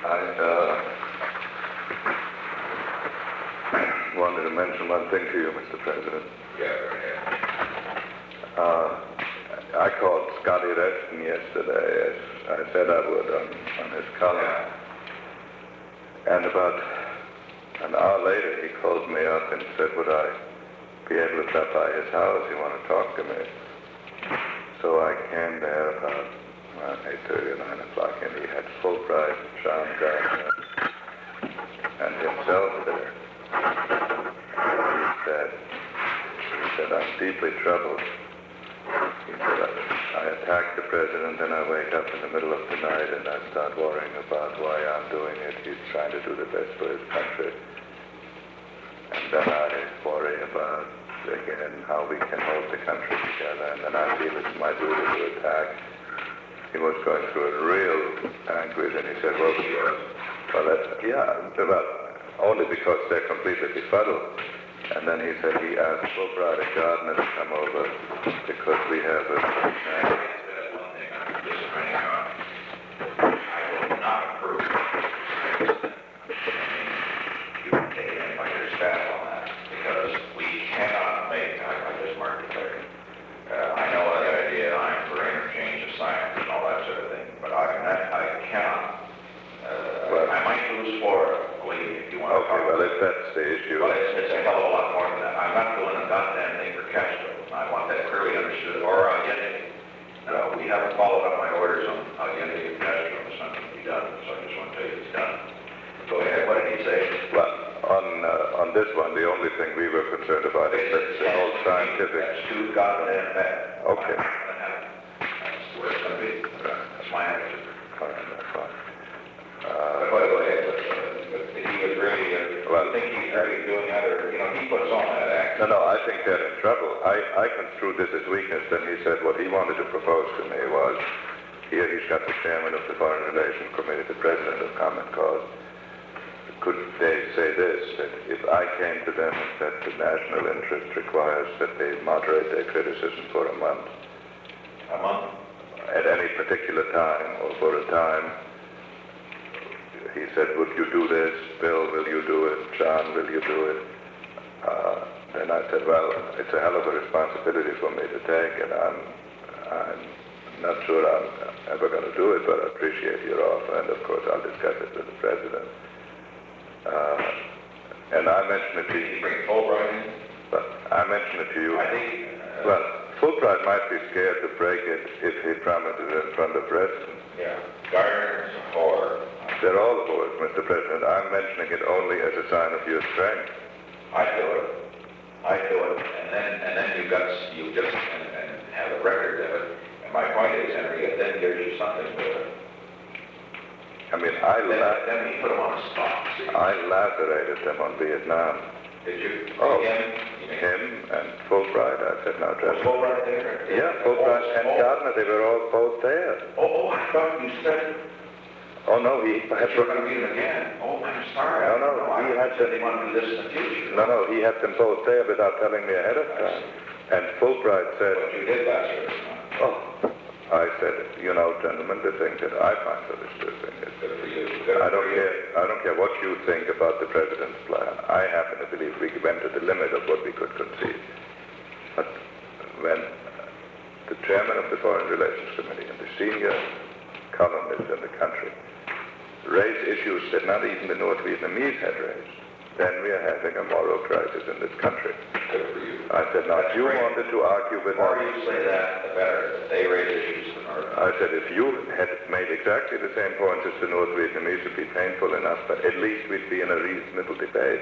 I wanted to mention one thing to you, Mr. President. Yeah, go ahead. I called Scotty Reston yesterday, as I said I would, on his column. Yeah. And about an hour later, he called me up and said, would I be able to stop by his house? He wanted to talk to me. So I came there about 8:30 or 9 o'clock, and he had Fulbright, John Gardner, and himself there. And he said, I'm deeply troubled. He said, I attack the president, and I wake up in the middle of the night, and I start worrying about why I'm doing it. He's trying to do the best for his country. And then I worry about, again, how we can hold the country together, and then I feel it's my duty to attack. He was going through a real anguish, and he said, well, only because they're completely befuddled. And then he said he asked Fulbright and Gardner to come over because we have a... One thing I'm disappointing on. I will not approve. You can take anybody to staff on that because we cannot make, I just marked it there. I know the idea, I'm for interchange of science and all that sort of thing, but I cannot. I might lose Florida, believe me, if you want to talk well, if that's the issue... Well, it's a hell of a lot more than that. I'm not doing a goddamn thing for Castro. I want that clearly understood. Or Allende. No, we haven't followed up my orders on Allende and Castro. It's not going to be done, so I just want to tell you it's done. Go ahead. What did he say? Well, on this one, the only thing we were concerned about is that the whole scientific... That's too goddamn bad. Okay. That's the way it's going to be. That's my attitude. All right, that's fine. But by the way, he was really, I think he's really doing that, or, he puts on that act. No, I think they're in trouble. I construed this as weakness, and he said what he wanted to propose to me was, here he's got the chairman of the Foreign Relations Committee, the president of Common Cause. Could they say this, that if I came to them and said the national interest requires that they moderate their criticism for a month? A month? At any particular time, or for a time. He said, would you do this? Bill, will you do it? John, will you do it? Then I said, well, it's a hell of a responsibility for me to take, and I'm not sure I'm ever going to do it, but I appreciate your offer, and of course I'll discuss it with the president. And I mentioned it to you. Did you bring Fulbright in? But I mentioned it to you. I think... Well, Fulbright might be scared to break it if he promises in front of Reston. Yeah. Gardner's a whore. They're all whores, Mr. President. I'm mentioning it only as a sign of your strength. I do it. And then you just have a record of it. And my point is, Henry, it then gives you something to it. I mean, Then we put them on the spot. See? I lacerated them on Vietnam. Did you? Oh, Him and Fulbright. I said, now, Was Fulbright there? Yeah, Fulbright and Gardner, they were all both there. Oh, I thought you said... Oh, no, he had... You're going to meet him again. Oh, I'm sorry. No, he had said he wanted to do this in the future. No, he had them both there without telling me ahead of time. And Fulbright said... But you did last year. Oh, I said, gentlemen, the thing that I find so disturbing is... Good for you. I don't care what you think about the president's plan. I happen to believe we went to the limit of what we could conceive. But when the chairman of the Foreign Relations Committee and the senior columnists in the country raise issues that not even the North Vietnamese had raised, then we are having a moral crisis in this country. Good for you. I said, now, if you wanted to argue with... The more you say that, the better. They raise issues to North. I said, if you had made exactly the same points as the North Vietnamese, it would be painful enough, but at least we'd be in a reasonable debate.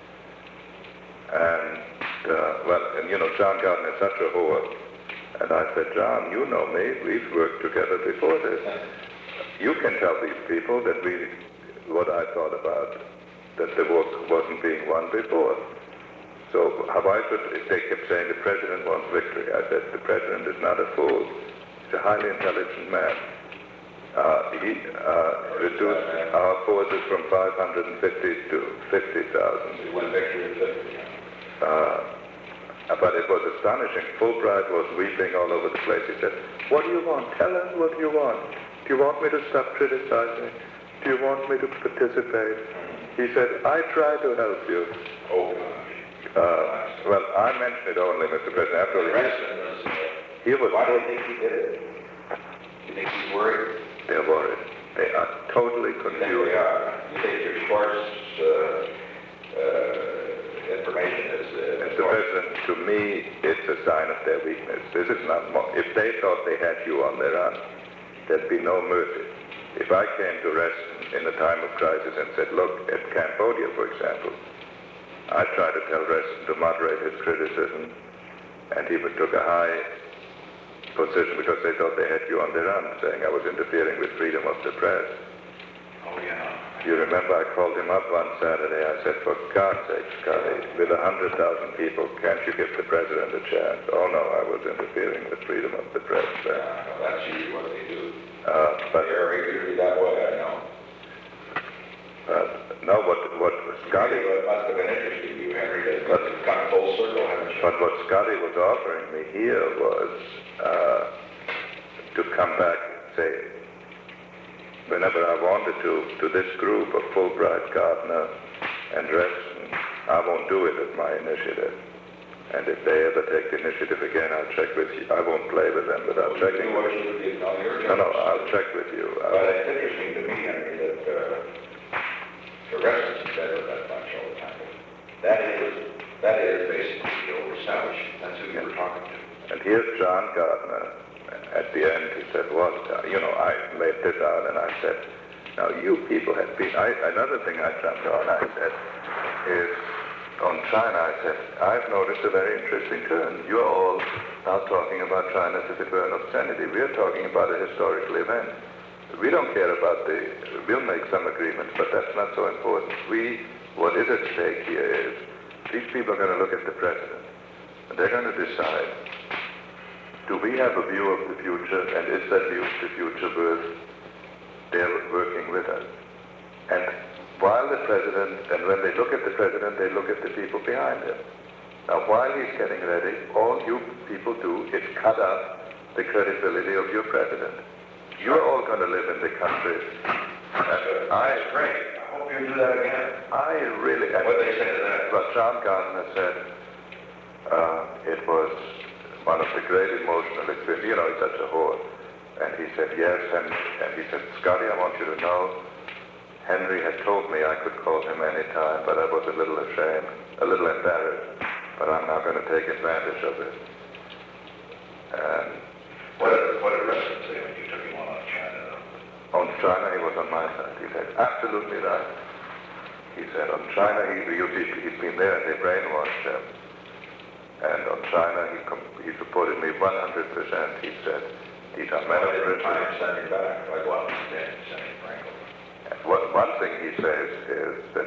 And, John Gardner is such a whore. And I said, John, you know me. We've worked together before this. You can tell these people that what I thought about, that the war wasn't being won before. So they kept saying the president wants victory. I said, the president is not a fool. He's a highly intelligent man. He reduced our forces from 550 to 50,000. He won victory at 50. But it was astonishing. Fulbright was weeping all over the place. He said, what do you want? Tell us what you want. Do you want me to stop criticizing? Do do you want me to participate? He said, I try to help you. Oh, Well, I mention it only, Mr. President. After all, he was... Why do you think he did it? You think he's worried? They're worried. They are totally confused. They are. You think your Schwartz information is... Mr. President, to me, it's a sign of their weakness. This is not... If they thought they had you on their run, there'd be no mercy. If I came to Reston in a time of crisis and said, look, at Cambodia, for example, I tried to tell Reston to moderate his criticism, and he took a high position because they thought they had you on their run, saying I was interfering with freedom of the press. Oh, yeah. You remember I called him up one Saturday. I said, for God's sake, Scotty, with 100,000 people, can't you give the president a chance? Oh, no, I was interfering with freedom of the press. That's usually what they do. But They're usually that way, I know. no, what Scotty... It must have been interesting to you, Henry, to come full circle, haven't you? But what Scotty was offering me here was to come back and say, whenever I wanted to this group of Fulbright, Gardner, and Reston, I won't do it at my initiative. And if they ever take the initiative again, I'll check with you. I won't play with them without checking with you. No, I'll check with you. But it's interesting to me, Henry, that the Reston said that much all the time. That is basically the old establishment. That's who you were talking to. And here's John Gardner. At the end, he said, well, I laid this out, and I said, now, you people have been... another thing I jumped on, I said, is, on China, I said, I've noticed a very interesting turn. You're all now talking about China as if it were an obscenity. We're talking about a historical event. We don't care about we'll make some agreements, but that's not so important. What is at stake here is, these people are going to look at the president, and they're going to decide, do we have a view of the future, and is that view of the future worth their working with us? And while the president, and when they look at the president, they look at the people behind him. Now, while he's getting ready, all you people do is cut up the credibility of your president. You're all going to live in the country. And That's great. I hope you do that again. I really... What did they say to that? Well, John Gardner said it was one of the great emotional experiences. He's such a whore. And he said, yes, and he said, Scotty, I want you to know, Henry had told me I could call him any time, but I was a little ashamed, a little embarrassed, but I'm now going to take advantage of it. And what did Reston say when you took him on China, though? On China, he was on my side. He said, absolutely right. He said, on China, he's been there and they brainwashed him. And on China, he supported me 100%. He said, these are men of principle. Send him back. Like what? Send him Franklin. One thing he says is that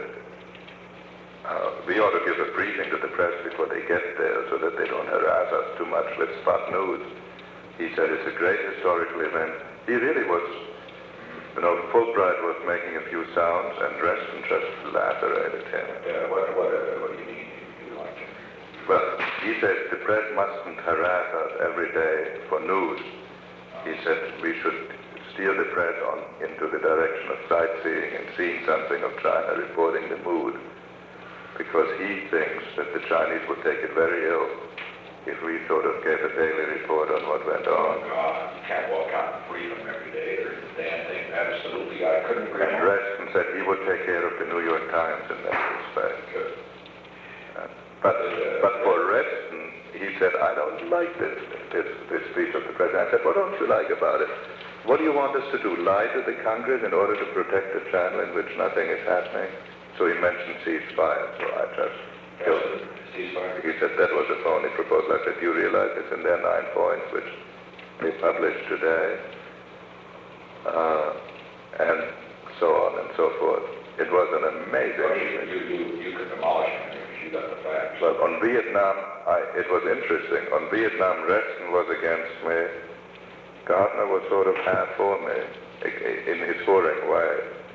we ought to give a briefing to the press before they get there so that they don't harass us too much with spot news. He said it's a great historical event. He really was, Fulbright was making a few sounds and Reston just lacerated him. What do you mean you like him? Well, he said the press mustn't harass us every day for news. He said we should steer the press on into the direction of sightseeing and seeing something of China, reporting the mood, because he thinks that the Chinese would take it very ill if we sort of gave a daily report on what went on. Oh, God, you can't walk out and brief them every day. There's the damn thing. Absolutely, I couldn't agree And more. Reston said he would take care of the New York Times in that respect. Good. But for Reston, he said, I don't like this speech of the president. I said, what don't you like about it? What do you want us to do, lie to the Congress in order to protect a channel in which nothing is happening? So he mentioned ceasefire, so I just killed him. Ceasefire? He said that was a phony proposal. I said, do you realize it's in their 9 points, which they published today? And so on and so forth. It was an amazing... Well, you could demolish him if you got the facts. Well, on Vietnam, it was interesting. On Vietnam, Reston was against me. Gardner was sort of half for me, in his foreign way.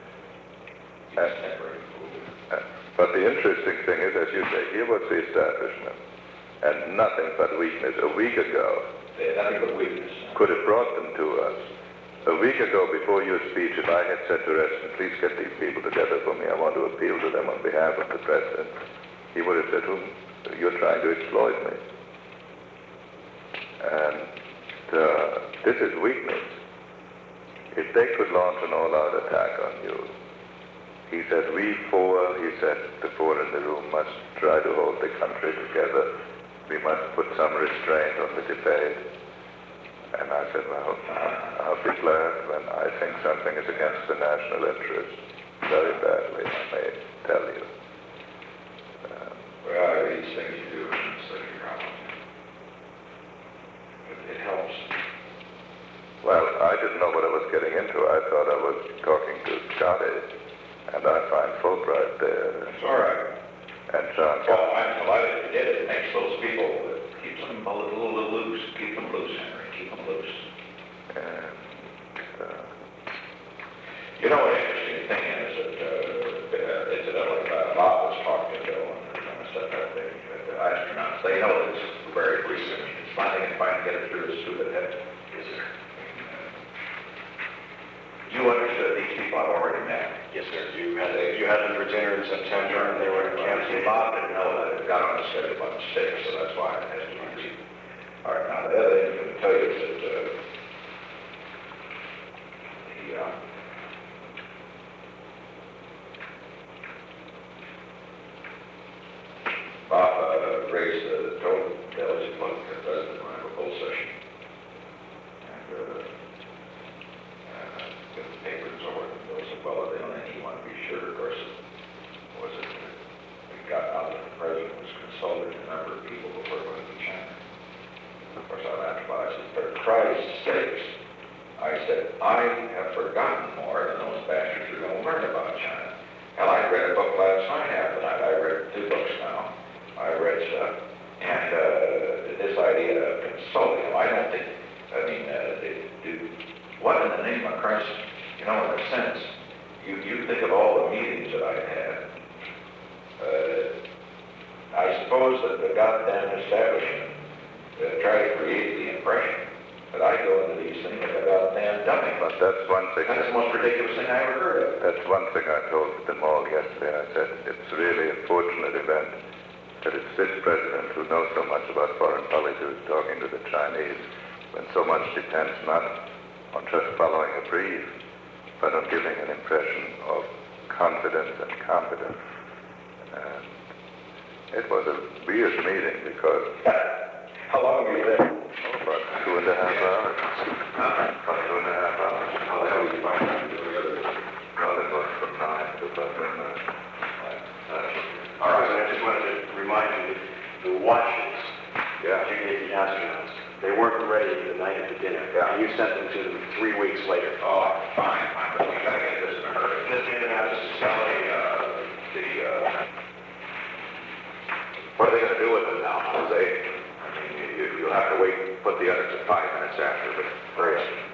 But the interesting thing is, as you say, here was the establishment, and nothing but weakness. A week ago, Nothing but weakness. could have brought them to us. A week ago, before your speech, if I had said to Reston, please get these people together for me, I want to appeal to them on behalf of the president, he would have said, you're trying to exploit me. And this is weakness. If they could launch an all-out attack on you, he said, we four, he said, the four in the room must try to hold the country together. We must put some restraint on the debate. And I said, well, I'll be glad when I think something is against the national interest. Very badly, I may tell you. Well, these things you do in study problems. It helps. Well, I didn't know what I was getting into. I thought I was talking to Scotty, and I find Fulbright there. It's all right. And John. Well, I'm delighted you did it. It makes those people, keeps them a little loose. Keep them loose, Henry. Keep them loose. And, You know, an interesting thing is that, incidentally, Bob was talking to Bill and said that the astronauts, they know it's very recent. I mean, it's finally going to get it through the stupid head. Is it? You understood these people I've already met. Yes, sir. You had them for dinner in September, and they were in Camp See, Bob didn't know that it got on the schedule by mistake, so that's why it has to be repeated. All right, now the other thing I'm going to tell you is that Bob raised the total delegate fund for President when I have a full session. And the papers over, and Bill said, well, they only need one to be sure. Of course, we got out that the President was consulting a number of people before he went to China. Of course, I laughed about it. I said, for Christ's sakes, I said, I have forgotten more than those bastards are going to learn about China. Hell, I read a book last night after that. I read 2 books now. I read stuff. And this idea of consulting them, I don't think, they do, what in the name of Christ, you know, in a sense, you think of all the meetings that I've had. I suppose that the goddamn establishment try to create the impression that I go into these things like a goddamn dummy. but that's one thing. That's the most ridiculous thing I ever heard of. That's one thing I told them all yesterday. I said, it's really a fortunate event that it's this president who knows so much about foreign policy who's talking to the Chinese, when so much depends not on just following a brief, but on giving an impression of confidence and competence. And it was a weird meeting because... How long were you there? About 2.5 hours. About 2.5 hours. How the hell did you find out? Well, it was from 9 to about midnight. All right, and I just wanted to remind you that the watches Yeah. that you gave the astronauts, they weren't ready the night of the dinner. Yeah. And you sent them to them 3 weeks later. Oh, fine, but we gotta get this in a hurry. Just International Society, What are they gonna do with them now, Jose? I mean, you'll have to wait, put the others at 5 minutes after, but first,